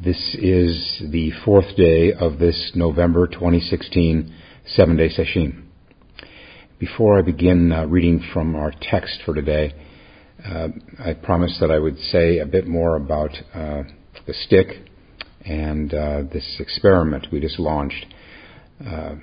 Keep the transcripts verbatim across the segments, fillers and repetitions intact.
This is the fourth day of this November twenty sixteen seven-day session. Before I begin uh, reading from our text for today, uh, I promised that I would say a bit more about uh, the stick and uh, this experiment we just launched. Uh,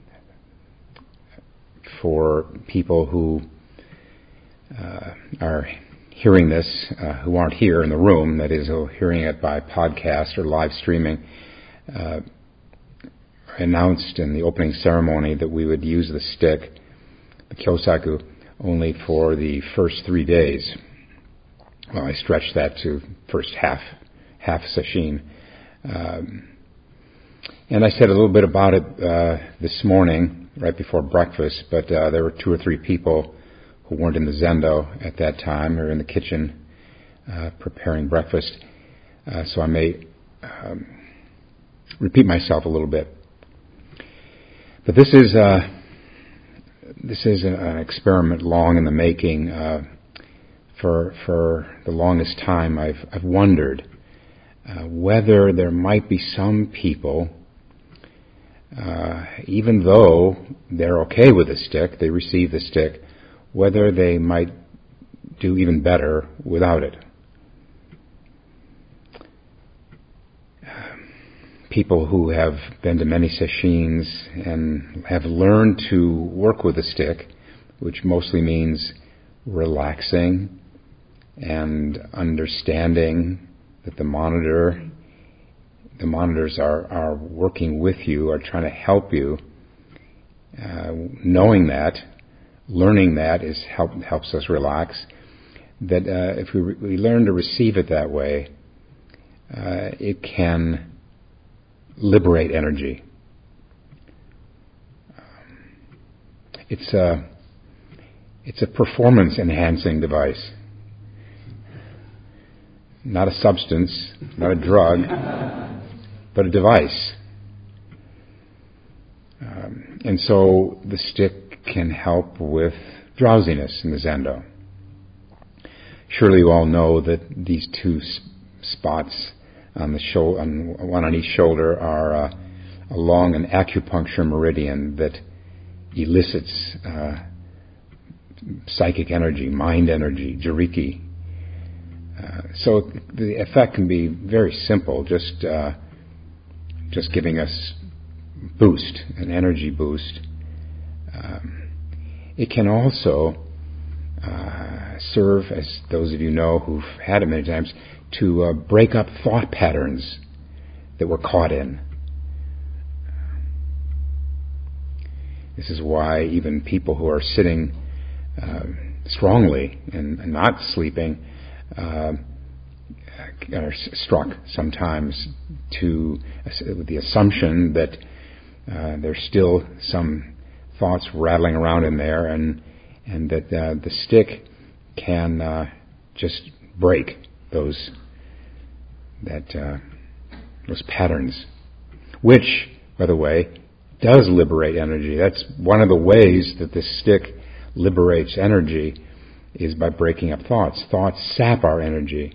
for people who uh, are hearing this, uh, who aren't here in the room, that is, hearing it by podcast or live streaming, uh, announced in the opening ceremony that we would use the stick, the kyosaku, only for the first three days. Well, I stretched that to first half, half session. Um, and I said a little bit about it uh, this morning, right before breakfast, but uh, there were two or three people who weren't in the zendo at that time. They were in the kitchen uh, preparing breakfast. Uh, so I may um, repeat myself a little bit. But this is uh, this is an, an experiment long in the making. Uh, for for the longest time, I've I've wondered uh, whether there might be some people, uh, even though they're okay with the stick, they receive the stick, whether they might do even better without it. People who have been to many sessions and have learned to work with the stick, which mostly means relaxing and understanding that the monitor, the monitors are, are working with you, are trying to help you, uh, knowing that, learning that is help, helps us relax. That uh, if we, re- we learn to receive it that way, uh, it can liberate energy. It's a it's a performance-enhancing device, not a substance, not a drug, but a device. Um, and so the stick can help with drowsiness in the zendo. Surely you all know that these two s- spots on the shoulder, on, one on each shoulder, are uh, along an acupuncture meridian that elicits uh, psychic energy, mind energy, jiriki. Uh, so the effect can be very simple, just uh, just giving us boost, an energy boost. Um, it can also uh, serve, as those of you know who've had it many times, to uh, break up thought patterns that we're caught in. This is why even people who are sitting uh, strongly and, and not sleeping uh, are struck sometimes to with the assumption that uh, there's still some thoughts rattling around in there, and and that uh, the stick can uh, just break those that uh, those patterns, which, by the way, does liberate energy. That's one of the ways that the stick liberates energy, is by breaking up thoughts. Thoughts sap our energy.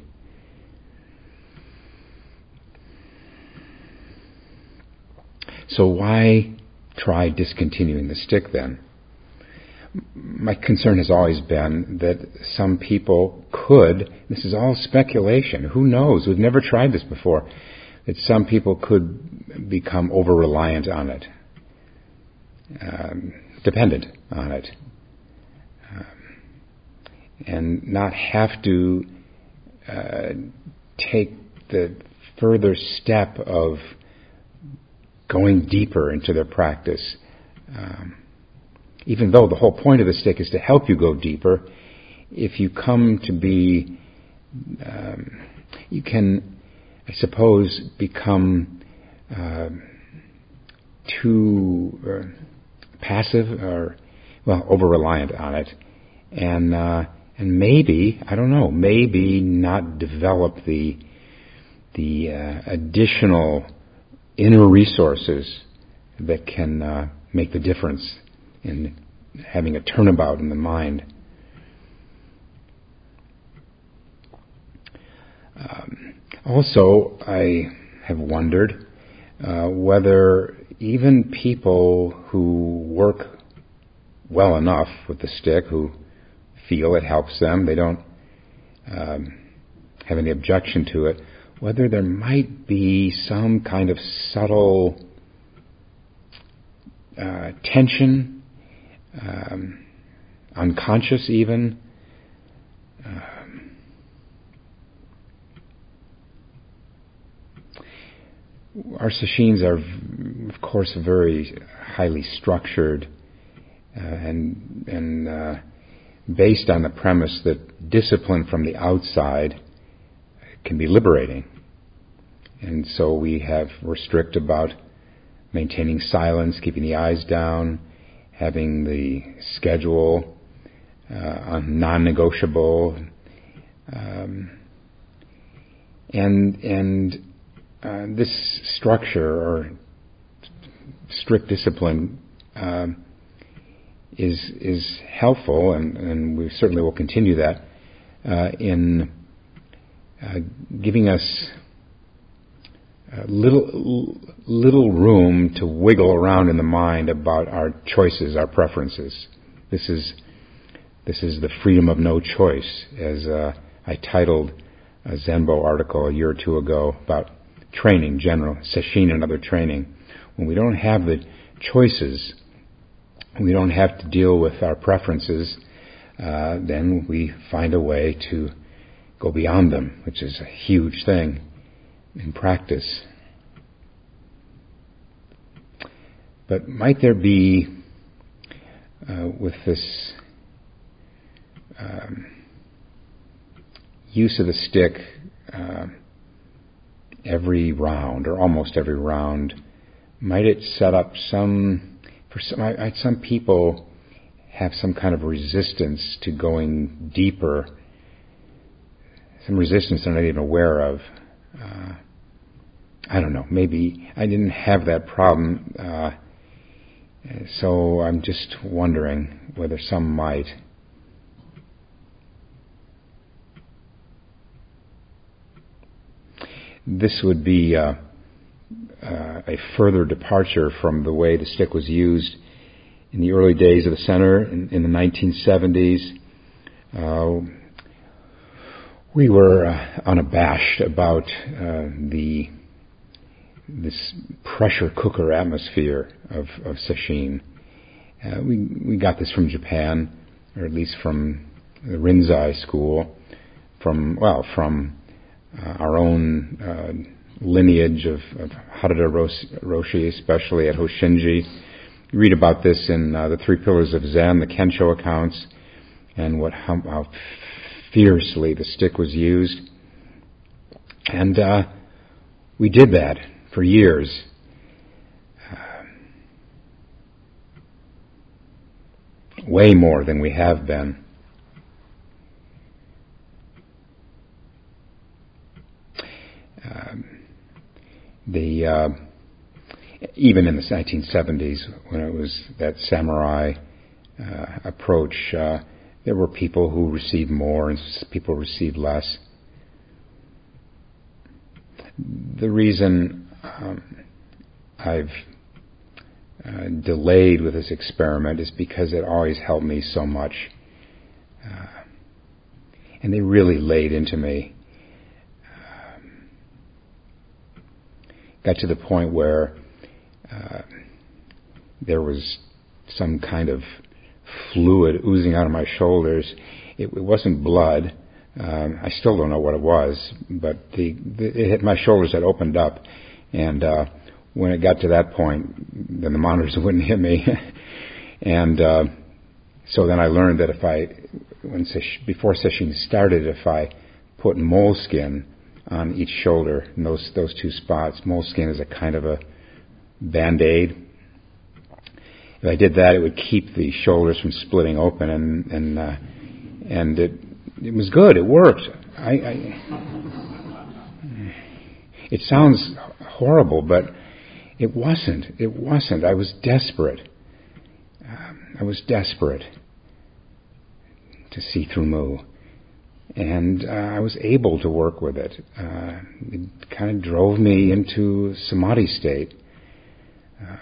So why try discontinuing the stick then? My concern has always been that some people could, this is all speculation, who knows, we've never tried this before, that some people could become over-reliant on it, um, dependent on it, um, and not have to uh, take the further step of going deeper into their practice. Um, even though the whole point of the stick is to help you go deeper, if you come to be, um, you can, I suppose, become uh, too uh, passive or, well, over-reliant on it, and uh, and maybe, I don't know, maybe not develop the the uh, additional inner resources that can uh, make the difference in having a turnabout in the mind. Um, also, I have wondered uh, whether even people who work well enough with the stick, who feel it helps them, they don't um, have any objection to it, whether there might be some kind of subtle uh, tension, um, unconscious even, um, our sesshin are, of course, very highly structured uh, and and uh, based on the premise that discipline from the outside can be liberating. And so we have, we're strict about maintaining silence, keeping the eyes down, having the schedule uh, non-negotiable, um, and and uh, this structure or strict discipline um, is is helpful, and, and we certainly will continue that uh, in uh, giving us uh, little little room to wiggle around in the mind about our choices, our preferences. This is this is the freedom of no choice, as uh, I titled a Zenbo article a year or two ago about training, general sesshin and other training. When we don't have the choices, we don't have to deal with our preferences, uh, then we find a way to go beyond them, which is a huge thing in practice. But might there be, uh, with this um, use of the stick uh, every round, or almost every round, might it set up some, for some, I, I, some people have some kind of resistance to going deeper, some resistance they're not even aware of. Uh, I don't know, maybe I didn't have that problem, uh, so I'm just wondering whether some might. This would be uh, uh, a further departure from the way the stick was used in the early days of the center in, in the nineteen seventies. Uh, we were uh, unabashed about uh, the this pressure cooker atmosphere of, of sesshin. Uh, we we got this from Japan, or at least from the Rinzai school, from well from uh, our own uh, lineage of, of Harada Roshi, especially at Hoshinji. You read about this in uh, the Three Pillars of Zen, the Kensho accounts, and what how, how fiercely the stick was used. And uh, we did that for years. Uh, way more than we have been. Um, the uh, even in the nineteen seventies, when it was that samurai uh, approach, uh, there were people who received more and people who received less. The reason um, I've uh, delayed with this experiment is because it always helped me so much. Uh, and they really laid into me. Um, got to the point where uh, there was some kind of fluid oozing out of my shoulders. It, it wasn't blood. Um, I still don't know what it was, but the, the it hit my shoulders had opened up, and uh, when it got to that point, then the monitors wouldn't hit me, and uh, so then I learned that if I, when sesh, before sesshin started, if I put moleskin on each shoulder, in those those two spots, moleskin is a kind of a band-aid. If I did that, it would keep the shoulders from splitting open, and and uh, and it. It was good. It worked. I, I, it sounds horrible, but it wasn't. It wasn't. I was desperate. Um, I was desperate to see through Mu. And uh, I was able to work with it. Uh, it kind of drove me into samadhi state. Um,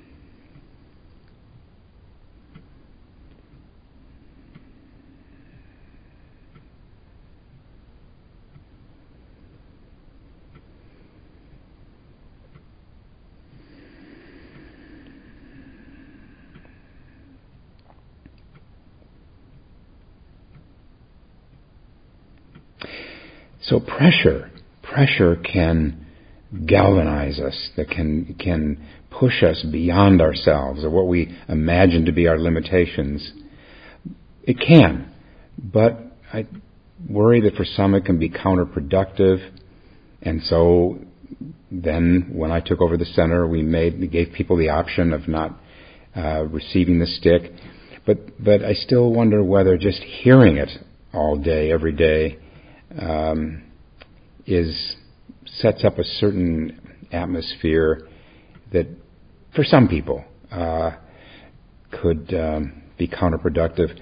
So pressure, pressure can galvanize us, that can can push us beyond ourselves or what we imagine to be our limitations. It can, but I worry that for some it can be counterproductive. And so then when I took over the center, we made we gave people the option of not uh, receiving the stick. But but I still wonder whether just hearing it all day, every day, Um, is sets up a certain atmosphere that, for some people, uh, could um, be counterproductive.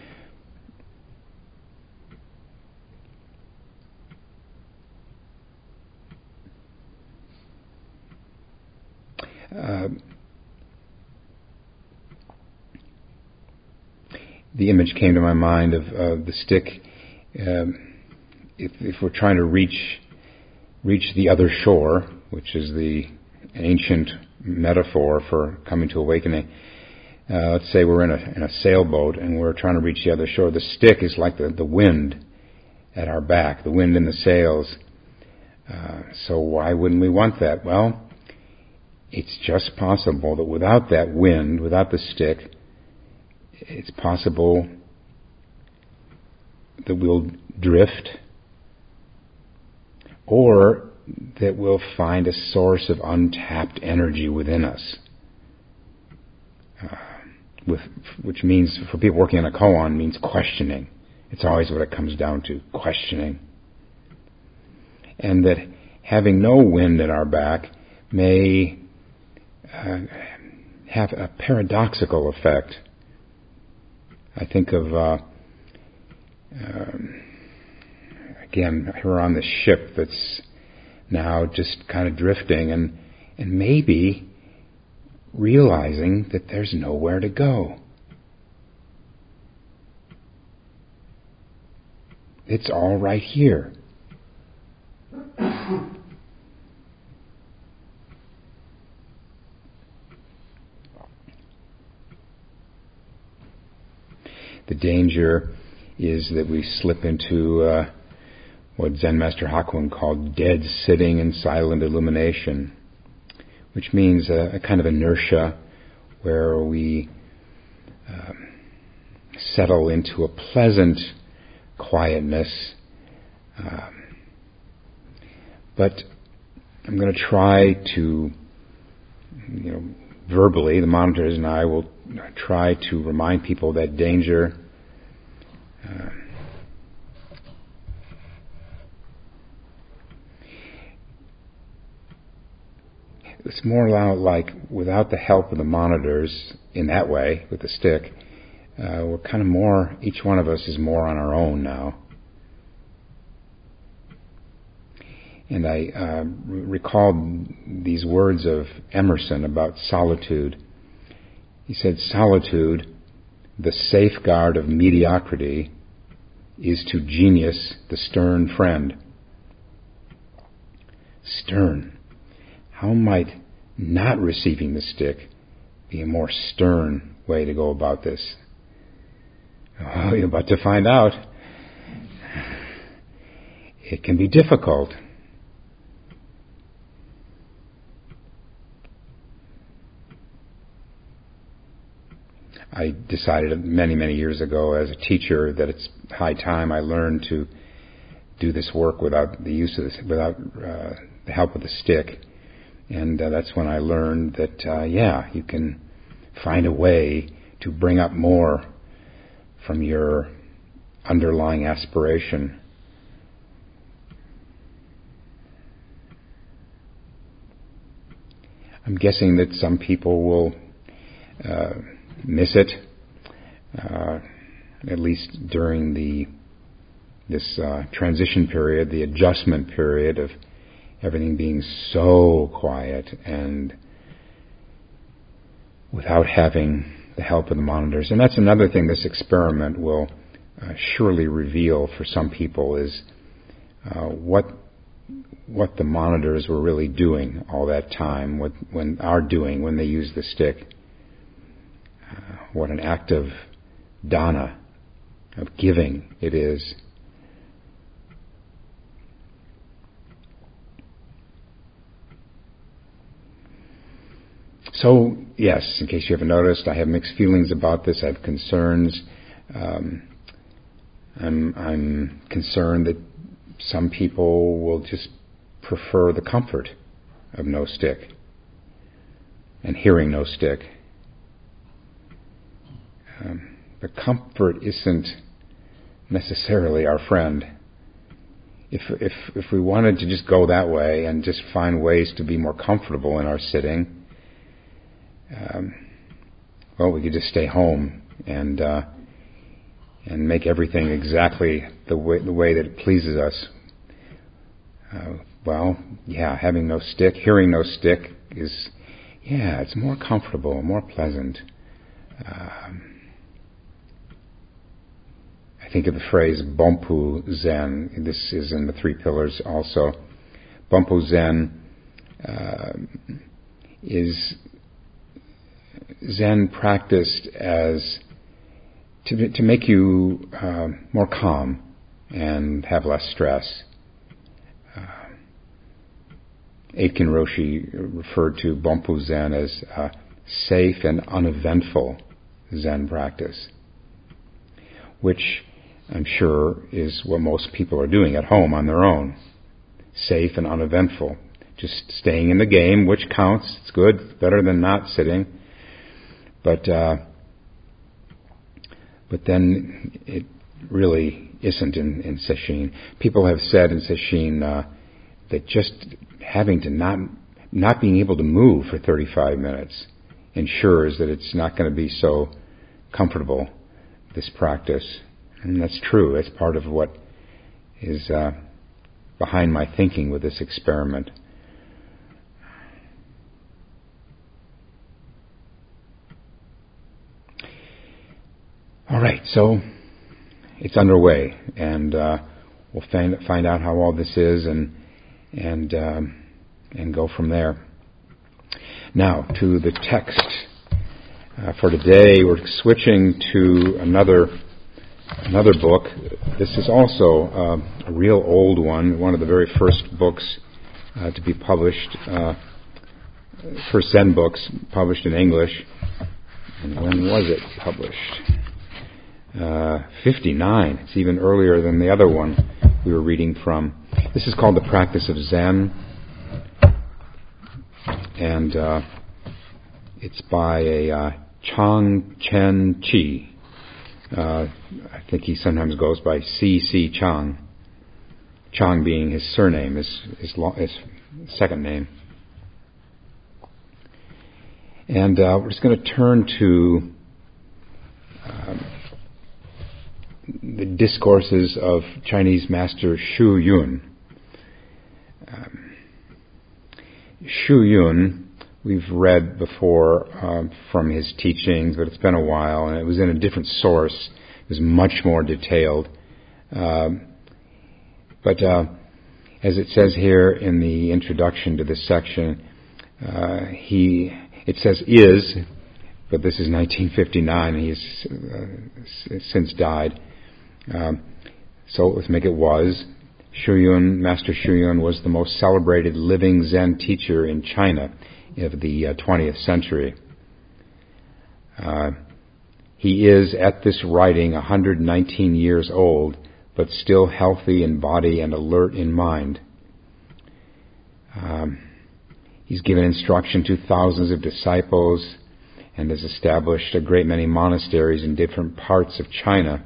Uh, the image came to my mind of uh, the stick. Um, If, if we're trying to reach reach the other shore, which is the ancient metaphor for coming to awakening, uh, let's say we're in a, in a sailboat and we're trying to reach the other shore. The stick is like the, the wind at our back, the wind in the sails. Uh, so why wouldn't we want that? Well, it's just possible that without that wind, without the stick, it's possible that we'll drift, or that we'll find a source of untapped energy within us, uh, with, which means, for people working on a koan, means questioning. It's always what it comes down to, questioning. And that having no wind at our back may uh, have a paradoxical effect. I think of... Uh, um, Again, we're on this ship that's now just kind of drifting and, and maybe realizing that there's nowhere to go. It's all right here. The danger is that we slip into uh, what Zen Master Hakuin called dead sitting and silent illumination, which means a, a kind of inertia where we uh, settle into a pleasant quietness. Um, but I'm going to try to, you know, verbally, the monitors and I will try to remind people that danger uh, it's more like, without the help of the monitors in that way, with the stick, uh, we're kind of more, each one of us is more on our own now. And I uh, recalled these words of Emerson about solitude. He said, "Solitude, the safeguard of mediocrity, is to genius the stern friend." Stern. How might not receiving the stick be a more stern way to go about this? Oh, you're about to find out. It can be difficult. I decided many, many years ago as a teacher that it's high time I learned to do this work without the use of this, without uh, the help of the stick. And uh, that's when I learned that, uh, yeah, you can find a way to bring up more from your underlying aspiration. I'm guessing that some people will uh, miss it, uh, at least during the this uh, transition period, the adjustment period of everything being so quiet and without having the help of the monitors. And that's another thing this experiment will uh, surely reveal for some people is uh, what what the monitors were really doing all that time, what when are doing when they use the stick. Uh, what an act of dana, of giving it is. So, yes, in case you haven't noticed, I have mixed feelings about this. I have concerns. Um, I'm, I'm concerned that some people will just prefer the comfort of no stick and hearing no stick. Um, but comfort isn't necessarily our friend. If, if, if we wanted to just go that way and just find ways to be more comfortable in our sitting, Um, well, we could just stay home and uh, and make everything exactly the way the way that it pleases us. Uh, well, yeah, having no stick, hearing no stick is, yeah, it's more comfortable, more pleasant. Um, I think of the phrase Bompu Zen. This is in the Three Pillars also. Bompu Zen uh, is Zen practiced as to to make you uh, more calm and have less stress. Uh, Aitken Roshi referred to Bompu Zen as a safe and uneventful Zen practice, which I'm sure is what most people are doing at home on their own. Safe and uneventful. Just staying in the game, which counts. It's good, better than not sitting. But uh, but then it really isn't in, in sesshin. People have said in sesshin uh, that just having to not not being able to move for thirty-five minutes ensures that it's not going to be so comfortable, this practice. And that's true. It's part of what is uh, behind my thinking with this experiment. All right, so it's underway, and uh, we'll find find out how all this is, and and um, and go from there. Now to the text uh, for today. We're switching to another another book. This is also uh, a real old one, one of the very first books uh, to be published, uh, first Zen books published in English. And when was it published? Uh, fifty-nine. It's even earlier than the other one we were reading from. This is called The Practice of Zen, and uh, it's by a uh, Chang Chen Chi. Uh, I think he sometimes goes by C C Chang. Chang being his surname, his his, lo- his second name. And uh, we're just going to turn to Um, the discourses of Chinese master Xu Yun. Um, Xu Yun, we've read before um, from his teachings, but it's been a while, and it was in a different source. It was much more detailed. Um, but uh, as it says here in the introduction to this section, uh, he it says is, but this is nineteen fifty-nine, and he's uh, since died. Um, so let's make it was. Xu Yun, Master Xu Yun, was the most celebrated living Zen teacher in China of the uh, twentieth century. Uh, he is, at this writing, one hundred nineteen years old, but still healthy in body and alert in mind. Um, he's given instruction to thousands of disciples and has established a great many monasteries in different parts of China.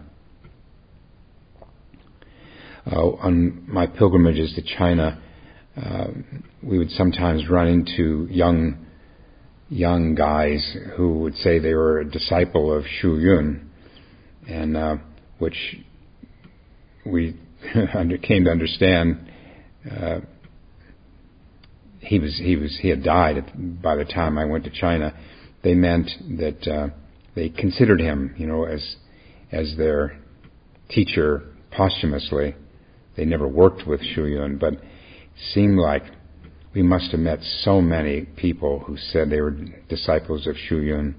Uh, on my pilgrimages to China, uh, we would sometimes run into young young guys who would say they were a disciple of Xu Yun, and uh, which we came to understand uh, he was he was he had died by the time I went to China. They meant that uh, they considered him, you know, as as their teacher posthumously. They never worked with Shu Yun, but it seemed like we must have met so many people who said they were disciples of Shu Yun.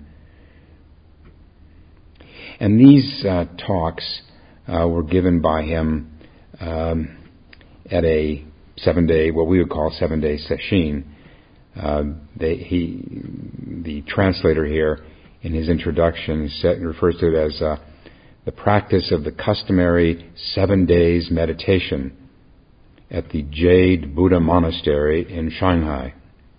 And these uh, talks uh, were given by him um, at a seven-day, what we would call seven-day sesshin. Uh, they, he, the translator here, in his introduction, said, refers to it as uh, the practice of the customary seven days meditation at the Jade Buddha Monastery in Shanghai.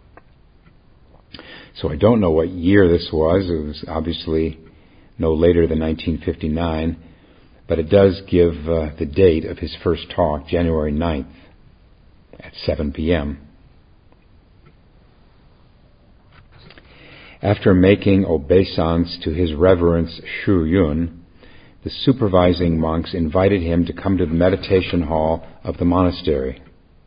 So I don't know what year this was. It was obviously no later than nineteen fifty-nine, but it does give uh, the date of his first talk, January ninth at seven p.m. After making obeisance to His Reverence Shu Yun, the supervising monks invited him to come to the meditation hall of the monastery.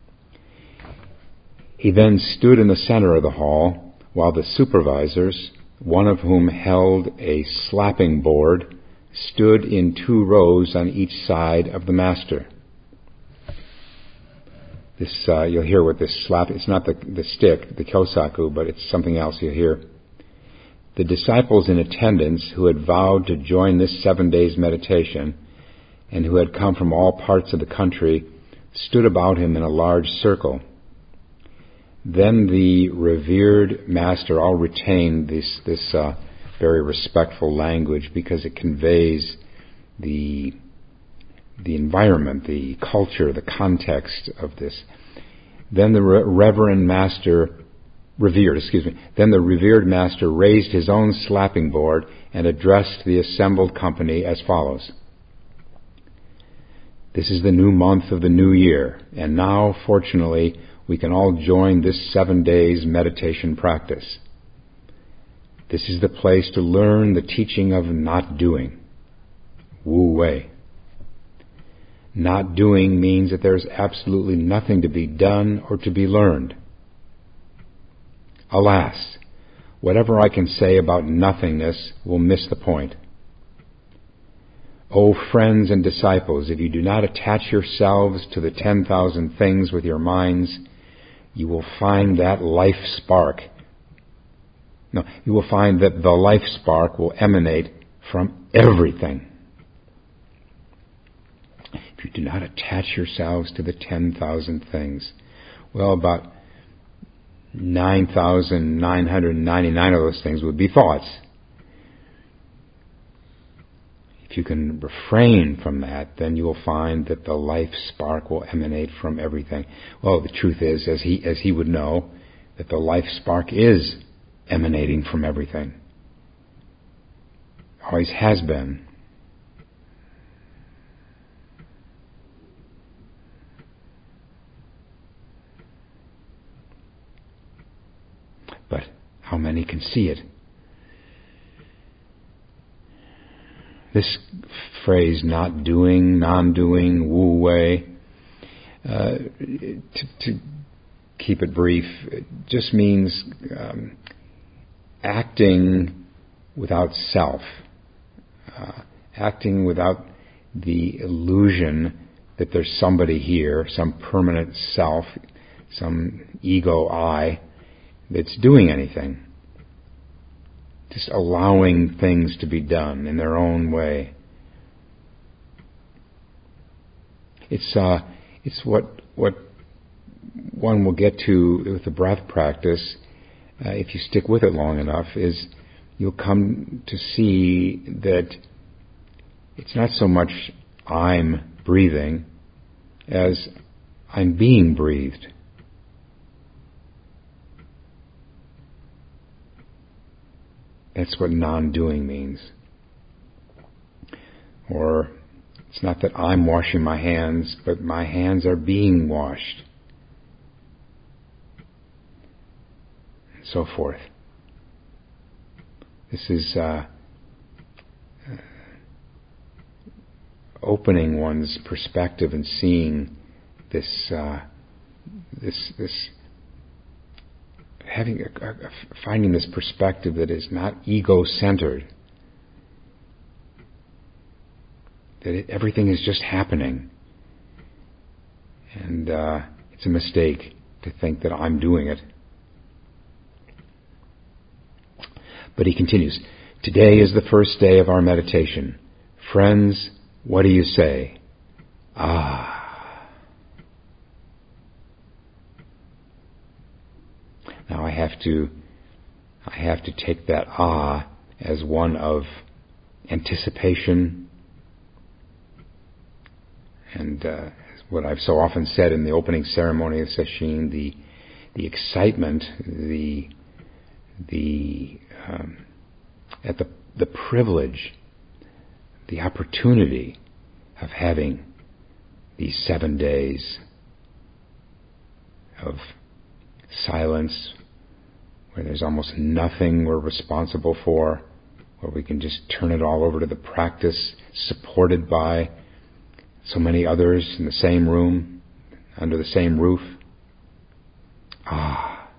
He then stood in the center of the hall while the supervisors, one of whom held a slapping board, stood in two rows on each side of the master. This uh, you'll hear what this slap. It's not the the stick, the kyosaku, but it's something else you'll hear. The disciples in attendance who had vowed to join this seven days meditation and who had come from all parts of the country stood about him in a large circle. Then the revered master, I'll retain this, this uh, very respectful language because it conveys the, the environment, the culture, the context of this. Then the re- reverend master Revered, excuse me. Then the revered master raised his own slapping board and addressed the assembled company as follows. This is the new month of the new year, and now, fortunately, we can all join this seven days meditation practice. This is the place to learn the teaching of not doing. Wu Wei. Not doing means that there is absolutely nothing to be done or to be learned. Alas, whatever I can say about nothingness will miss the point. O friends and disciples, if you do not attach yourselves to the ten thousand things with your minds, you will find that life spark. No, you will find that the life spark will emanate from everything. If you do not attach yourselves to the ten thousand things, well, about nine thousand nine hundred ninety-nine of those things would be thoughts. If you can refrain from that, then you will find that the life spark will emanate from everything. Well, the truth is, as he as he would know, that the life spark is emanating from everything. Always has been. But how many can see it? This phrase, not doing, non-doing, wu wei, uh, to, to keep it brief, it just means um, acting without self, uh, acting without the illusion that there's somebody here, some permanent self, some ego I, that's doing anything. Just allowing things to be done in their own way. It's uh, it's what what one will get to with the breath practice, uh, if you stick with it long enough, is you'll come to see that it's not so much I'm breathing as I'm being breathed. That's what non-doing means. Or it's not that I'm washing my hands, but my hands are being washed. And so forth. This is uh, opening one's perspective and seeing this, uh, this, this, having, a, a, finding this perspective that is not ego-centered, that it, everything is just happening, and uh, it's a mistake to think that I'm doing it. But he continues, today is the first day of our meditation. Friends, what do you say? Ah. Now I have to, I have to take that ah as one of anticipation, and uh, what I've so often said in the opening ceremony of Sesshin, the the excitement, the the um, at the the privilege, the opportunity of having these seven days of silence, where there's almost nothing we're responsible for, where we can just turn it all over to the practice, supported by so many others in the same room, under the same roof. Ah.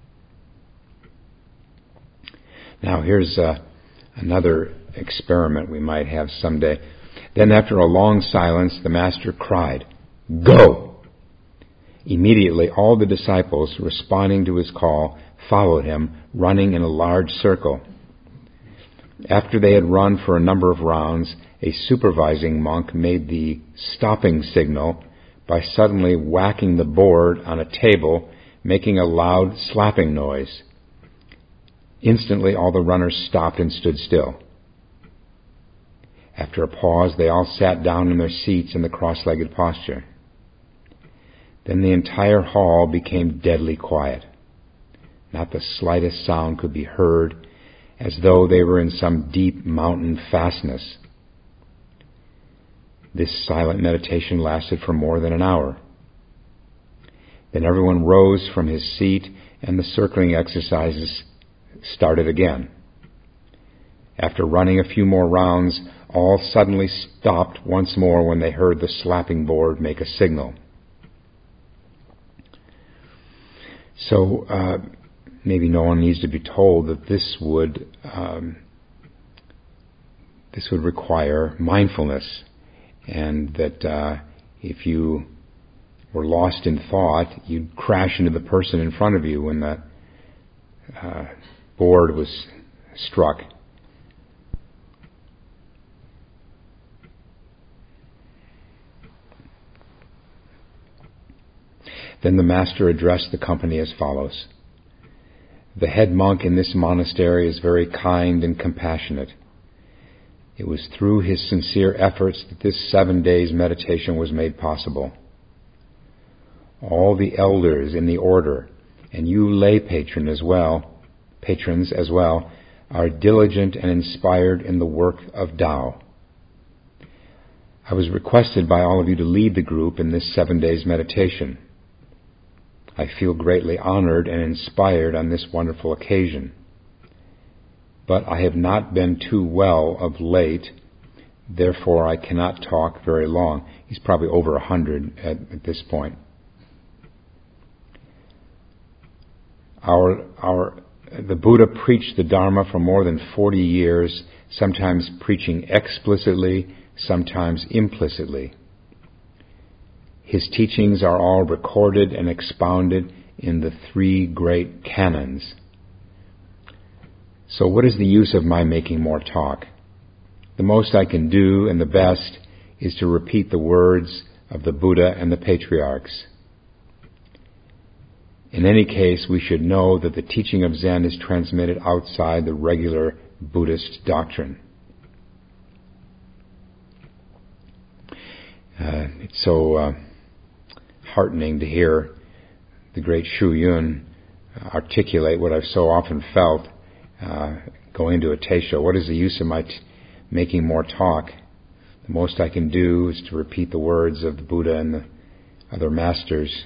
Now here's uh, another experiment we might have someday. Then after a long silence, the Master cried, "Go!" Immediately all the disciples, responding to his call, followed him, running in a large circle. After they had run for a number of rounds, a supervising monk made the stopping signal by suddenly whacking the board on a table, making a loud slapping noise. Instantly all the runners stopped and stood still. After a pause, they all sat down in their seats in the cross-legged posture. Then the entire hall became deadly quiet. Not the slightest sound could be heard, as though they were in some deep mountain fastness. This silent meditation lasted for more than an hour. Then everyone rose from his seat and the circling exercises started again. After running a few more rounds, all suddenly stopped once more when they heard the slapping board make a signal. So uh, maybe no one needs to be told that this would um, this would require mindfulness, and that uh, if you were lost in thought, you'd crash into the person in front of you when that uh, board was struck. Then the Master addressed the company as follows. The head monk in this monastery is very kind and compassionate. It was through his sincere efforts that this seven days meditation was made possible. All the elders in the order, and you lay patron as well, patrons as well, are diligent and inspired in the work of Tao. I was requested by all of you to lead the group in this seven days meditation. I feel greatly honored and inspired on this wonderful occasion. But I have not been too well of late, therefore I cannot talk very long. He's probably over a hundred at, at this point. Our, our, the Buddha preached the Dharma for more than forty years, sometimes preaching explicitly, sometimes implicitly. His teachings are all recorded and expounded in the three great canons. So what is the use of my making more talk? The most I can do, and the best, is to repeat the words of the Buddha and the patriarchs. In any case, we should know that the teaching of Zen is transmitted outside the regular Buddhist doctrine. Uh, it's so uh, heartening to hear the great Shu Yun articulate what I've so often felt uh, going to a Teisho. What is the use of my t- making more talk? The most I can do is to repeat the words of the Buddha and the other masters.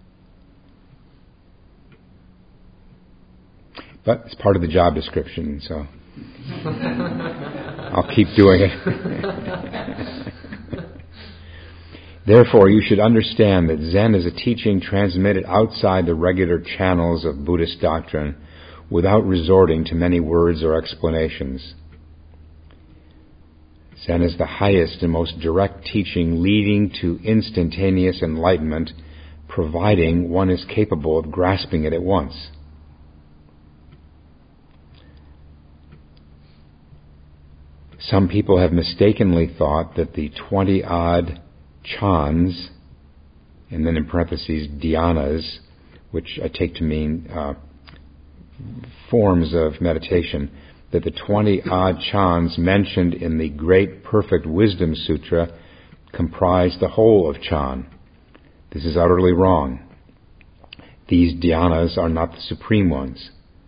But it's part of the job description, so I'll keep doing it. Therefore, you should understand that Zen is a teaching transmitted outside the regular channels of Buddhist doctrine without resorting to many words or explanations. Zen is the highest and most direct teaching leading to instantaneous enlightenment, providing one is capable of grasping it at once. Some people have mistakenly thought that the twenty-odd chans, and then in parentheses, dhyanas, which I take to mean uh, forms of meditation, that the twenty-odd chans mentioned in the Great Perfect Wisdom Sutra comprise the whole of Chan. This is utterly wrong. These dhyanas are not the supreme ones.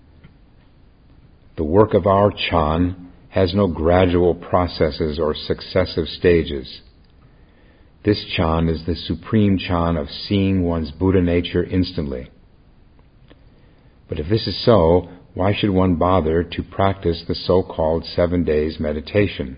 The work of our Chan has no gradual processes or successive stages. This Chan is the supreme Chan of seeing one's Buddha nature instantly. But if this is so, why should one bother to practice the so-called seven days meditation?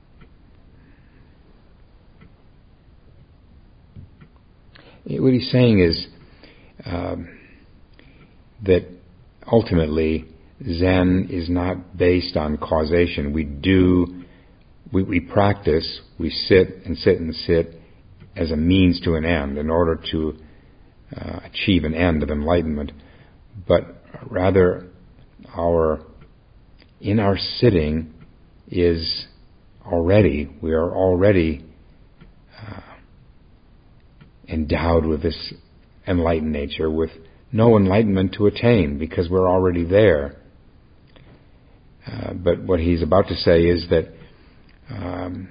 What he's saying is um, that ultimately Zen is not based on causation. We do, we, we practice, we sit and sit and sit as a means to an end in order to uh, achieve an end of enlightenment. But rather, our in our sitting is already, we are already uh, endowed with this enlightened nature, with no enlightenment to attain because we're already there. Uh, but what he's about to say is that um,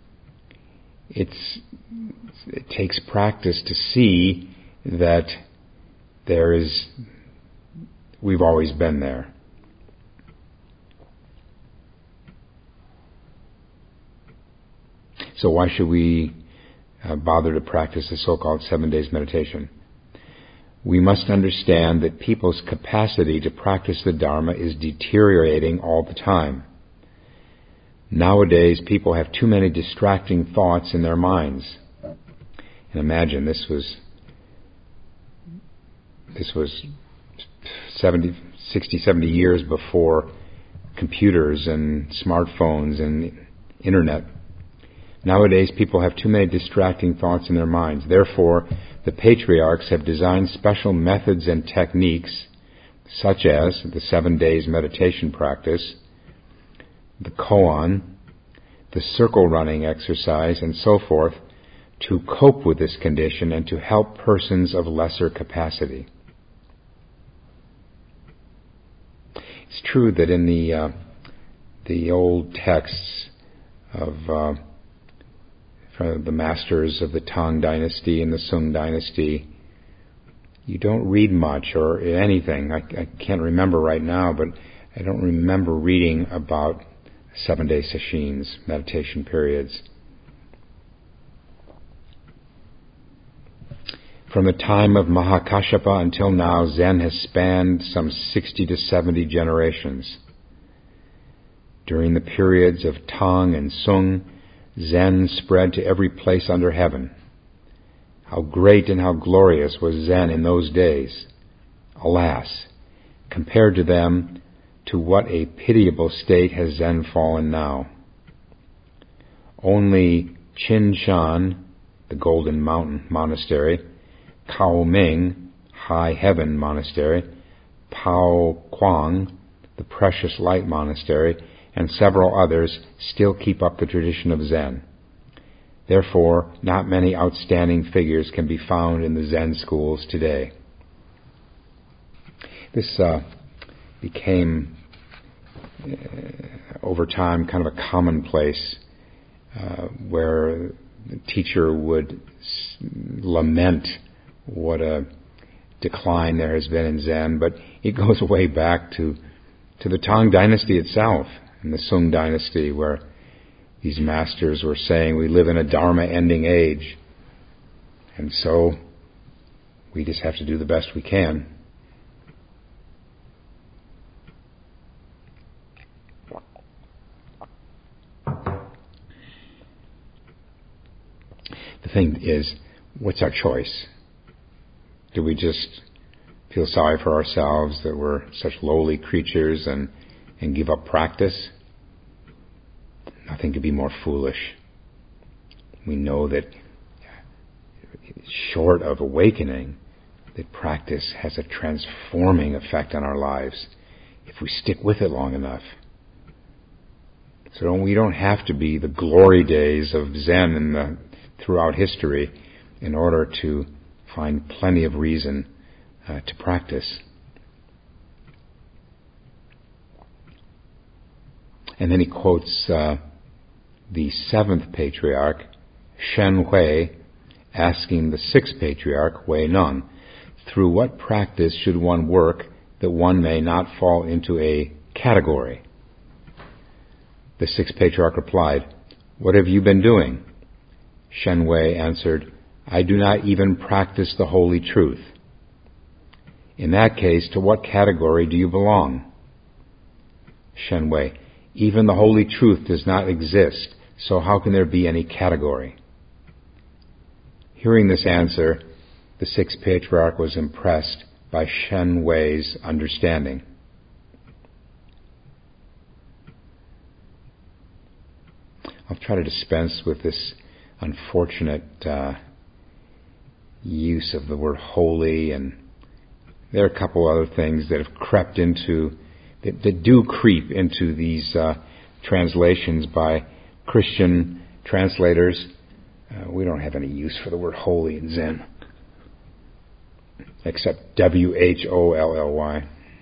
it's it takes practice to see that there is, we've always been there. So why should we uh, bother to practice the so-called seven days meditation? We must understand that people's capacity to practice the Dharma is deteriorating all the time. Nowadays, people have too many distracting thoughts in their minds. And imagine, this was this was seventy, sixty, seventy years before computers and smartphones and internet. Nowadays, people have too many distracting thoughts in their minds. Therefore, the patriarchs have designed special methods and techniques, such as the seven days meditation practice, the koan, the circle running exercise, and so forth, to cope with this condition and to help persons of lesser capacity. It's true that in the uh, the old texts of uh, from the masters of the Tang dynasty and the Sung dynasty, you don't read much or anything. I, I can't remember right now, but I don't remember reading about seven-day sesshin, meditation periods. From the time of Mahakāssyapa until now, Zen has spanned some sixty to seventy generations. During the periods of Tang and Sung, Zen spread to every place under heaven. How great and how glorious was Zen in those days! Alas, compared to them, to what a pitiable state has Zen fallen now. Only Qin Shan, the Golden Mountain Monastery, Kao Ming, High Heaven Monastery, Pao Quang, the Precious Light Monastery, and several others still keep up the tradition of Zen. Therefore, not many outstanding figures can be found in the Zen schools today. This uh, became, uh, over time, kind of a commonplace uh, where the teacher would s- lament what a decline there has been in Zen, but it goes way back to to the Tang dynasty itself and the Sung dynasty, where these masters were saying we live in a Dharma-ending age, and so we just have to do the best we can. The thing is, what's our choice? Do we just feel sorry for ourselves that we're such lowly creatures and, and give up practice? Nothing could be more foolish. We know that short of awakening, that practice has a transforming effect on our lives if we stick with it long enough. So don't, we don't have to be the glory days of Zen in the, throughout history in order to find plenty of reason uh, to practice. And then he quotes uh, the seventh patriarch, Shen Hui, asking the sixth patriarch, Wei Neng, through what practice should one work that one may not fall into a category? The sixth patriarch replied, what have you been doing? Shen Hui answered, I do not even practice the holy truth. In that case, to what category do you belong? Shen Hui, even the holy truth does not exist, so how can there be any category? Hearing this answer, the sixth patriarch was impressed by Shen Hui's understanding. I'll try to dispense with this unfortunate uh, use of the word holy, and there are a couple other things that have crept into, that, that do creep into these uh, translations by Christian translators. Uh, we don't have any use for the word holy in Zen, except W H O L L Y.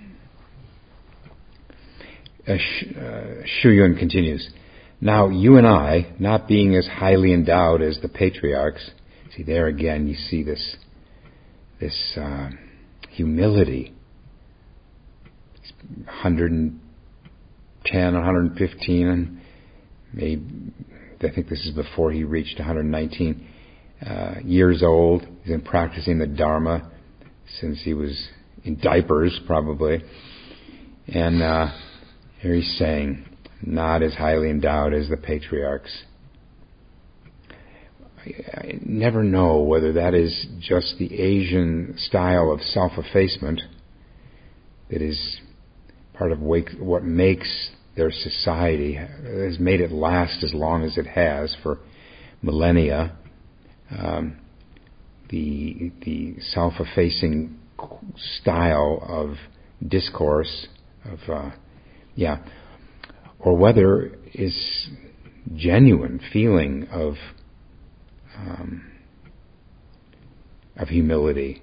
Uh, Sh- uh, Shu Yun continues, now you and I, not being as highly endowed as the patriarchs, see there again you see this this uh, humility. one hundred ten, one hundred fifteen, and maybe, I think this is before he reached one hundred nineteen uh, years old. He's been practicing the Dharma since he was in diapers, probably. And uh, here he's saying, not as highly endowed as the patriarchs. I, I never know whether that is just the Asian style of self-effacement that is part of what makes their society, has made it last as long as it has for millennia. Um, the the self-effacing style of discourse, of uh, yeah, or whether it's genuine feeling of um, of humility.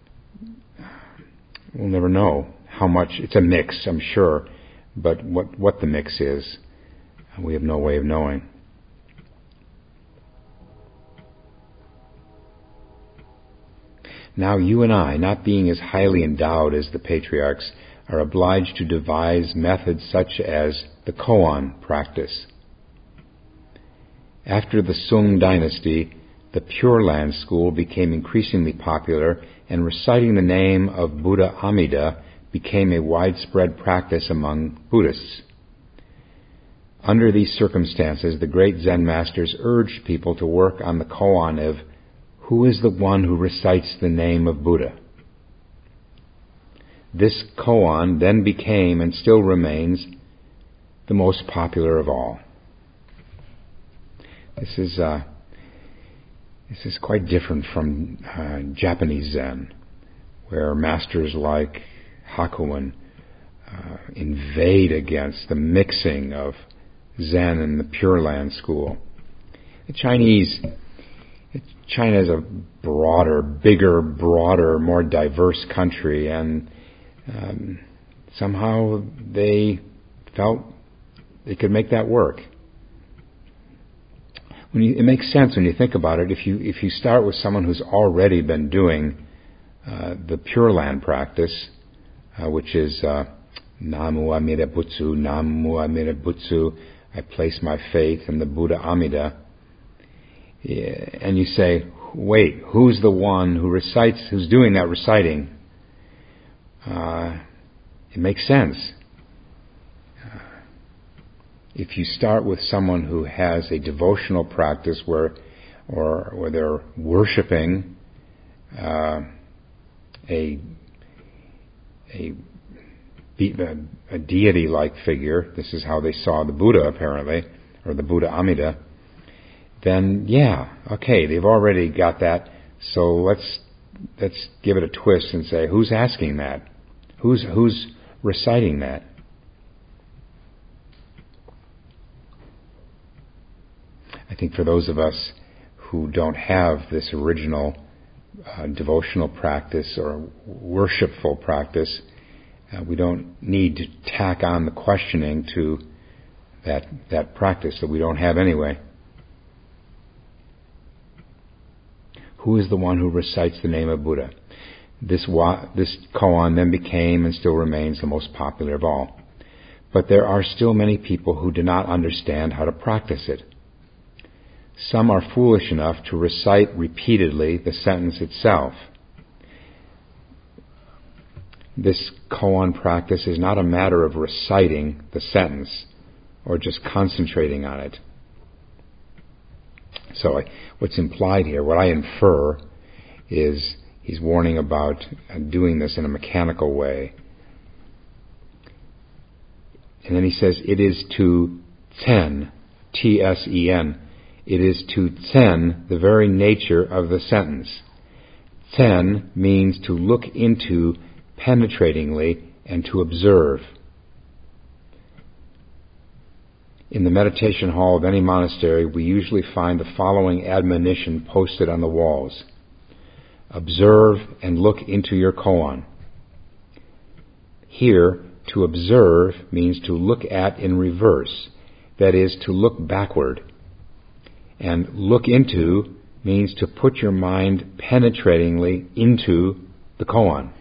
We'll never know how much. It's a mix, I'm sure. But what, what the mix is, we have no way of knowing. Now you and I, not being as highly endowed as the patriarchs, are obliged to devise methods such as the koan practice. After the Sung dynasty, the Pure Land school became increasingly popular, and reciting the name of Buddha Amida became a widespread practice among Buddhists. Under these circumstances, the great Zen masters urged people to work on the koan of, who is the one who recites the name of Buddha? This koan then became, and still remains, the most popular of all. This is uh, this is quite different from uh, Japanese Zen, where masters like Hakuin uh, invade against the mixing of Zen and the Pure Land school. The Chinese, China is a broader, bigger, broader, more diverse country, and um, somehow they felt they could make that work. When you, it makes sense when you think about it. If you if you start with someone who's already been doing uh, the Pure Land practice, Uh, which is uh, Namu Amida Butsu, Namu Amida Butsu, I place my faith in the Buddha Amida. Yeah, and you say, wait, who's the one who recites, who's doing that reciting? Uh, it makes sense. Uh, if you start with someone who has a devotional practice where or, or they're worshiping uh, a, a, a deity-like figure, this is how they saw the Buddha apparently, or the Buddha Amida, then yeah, okay, they've already got that, so let's let's give it a twist and say, who's asking that? Who's who's reciting that? I think for those of us who don't have this original uh, devotional practice or worshipful practice, uh, we don't need to tack on the questioning to that that practice that we don't have anyway. Who is the one who recites the name of Buddha? This wa- this koan then became and still remains the most popular of all. But there are still many people who do not understand how to practice it. Some are foolish enough to recite repeatedly the sentence itself. This koan practice is not a matter of reciting the sentence or just concentrating on it. So I, what's implied here, what I infer, is he's warning about doing this in a mechanical way. And then he says, it is to ten, T S E N, it is to ten the very nature of the sentence. Ten means to look into penetratingly and to observe. In the meditation hall of any monastery, we usually find the following admonition posted on the walls. Observe and look into your koan. Here, to observe means to look at in reverse, that is, to look backward. And look into means to put your mind penetratingly into the koan.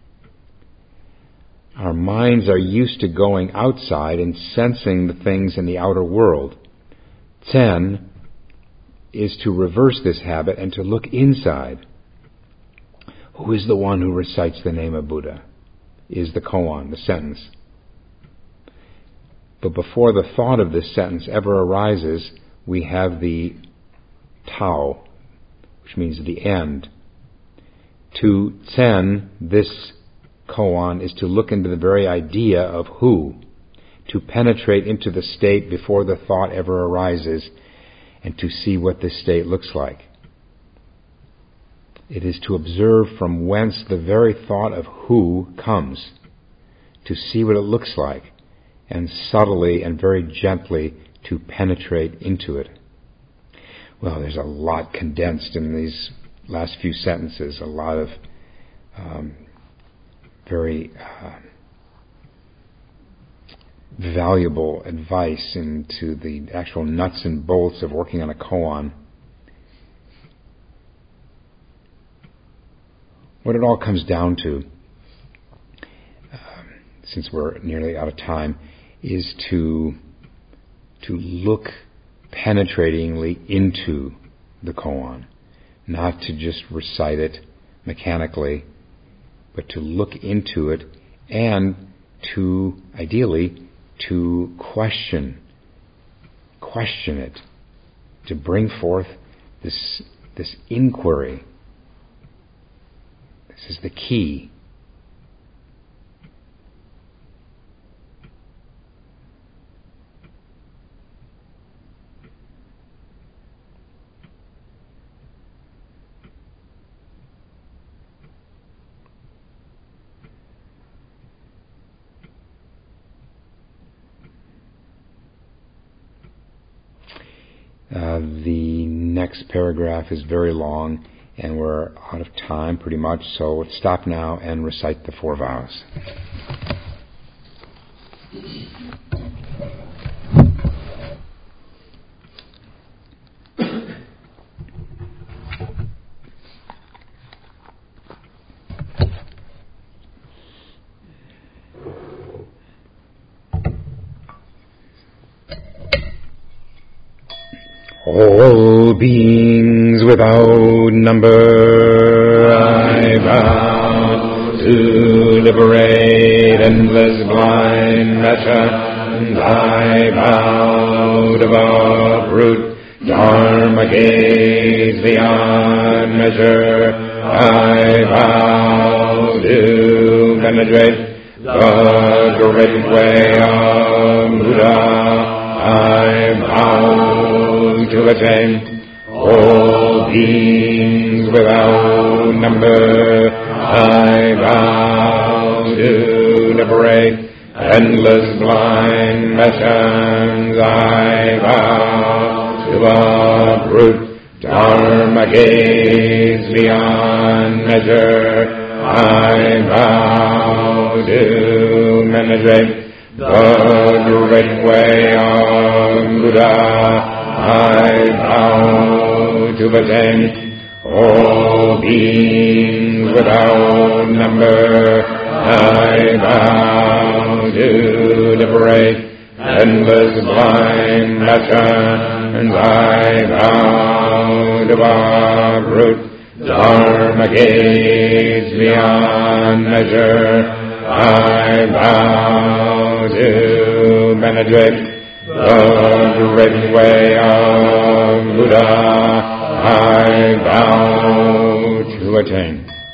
Our minds are used to going outside and sensing the things in the outer world. Ten is to reverse this habit and to look inside. Who is the one who recites the name of Buddha? Is the koan, the sentence. But before the thought of this sentence ever arises, we have the Tao, which means the end. To ten, this koan is to look into the very idea of who, to penetrate into the state before the thought ever arises, and to see what this state looks like. It is to observe from whence the very thought of who comes, to see what it looks like, and subtly and very gently to penetrate into it. Well, there's a lot condensed in these last few sentences, a lot of um, very uh, valuable advice into the actual nuts and bolts of working on a koan. What it all comes down to, um, since we're nearly out of time, is to to look penetratingly into the koan, not to just recite it mechanically, but to look into it and to, ideally, to question, question it, to bring forth this this inquiry. This is the key. Uh, the next paragraph is very long, and we're out of time pretty much, so let's stop now and recite the four vows. All beings without number, I vow to liberate endless blind matter, and I vow to uproot Dharma gaze beyond measure, I vow to penetrate the great way of Buddha. I vow to attain all beings without number. I vow to liberate endless blind passions. I vow to uproot Dharma gaze beyond measure. I vow to penetrate the great way of Buddha. I vow to attain all beings without number. I vow to liberate endless blind passions. I vow to uproot Dharma gaze beyond measure. I vow to penetrate the great way of Buddha. I vow to attain